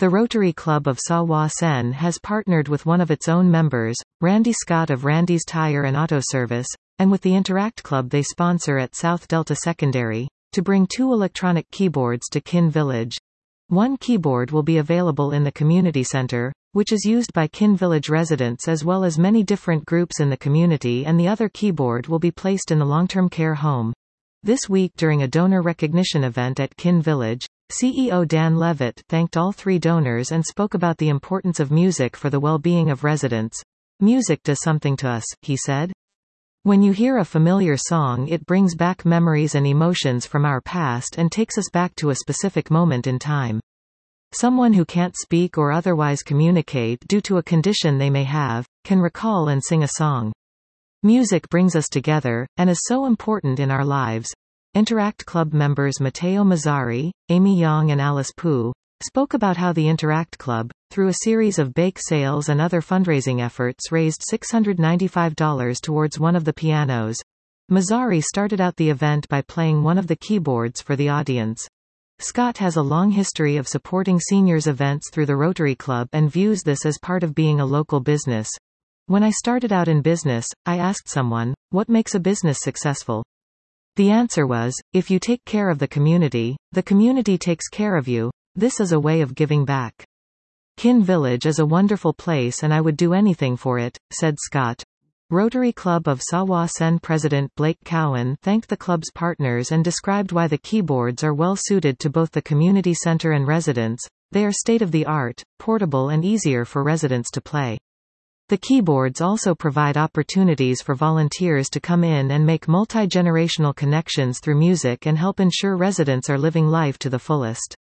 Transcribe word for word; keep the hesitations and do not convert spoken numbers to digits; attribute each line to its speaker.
Speaker 1: The Rotary Club of Sa Wa Sen has partnered with one of its own members, Randy Scott of Randy's Tire and Auto Service, and with the Interact Club they sponsor at South Delta Secondary, to bring two electronic keyboards to Kin Village. One keyboard will be available in the community center, which is used by Kin Village residents as well as many different groups in the community, and the other keyboard will be placed in the long-term care home. This week during a donor recognition event at Kin Village, C E O Dan Levitt thanked all three donors and spoke about the importance of music for the well-being of residents. "Music does something to us," he said. "When you hear a familiar song, it brings back memories and emotions from our past and takes us back to a specific moment in time. Someone who can't speak or otherwise communicate due to a condition they may have, can recall and sing a song. Music brings us together, and is so important in our lives." Interact Club members Matteo Mazzari, Amy Young and Alice Poo spoke about how the Interact Club, through a series of bake sales and other fundraising efforts, raised six hundred ninety-five dollars towards one of the pianos. Mazzari started out the event by playing one of the keyboards for the audience. Scott has a long history of supporting seniors events through the Rotary Club and views this as part of being a local business. "When I started out in business, I asked someone, what makes a business successful? The answer was, if you take care of the community, the community takes care of you. This is a way of giving back. Kin Village is a wonderful place and I would do anything for it," said Scott. Rotary Club of Sa Wa Sen President Blake Cowan thanked the club's partners and described why the keyboards are well suited to both the community center and residents. They are state-of-the-art, portable and easier for residents to play. The keyboards also provide opportunities for volunteers to come in and make multi-generational connections through music and help ensure residents are living life to the fullest.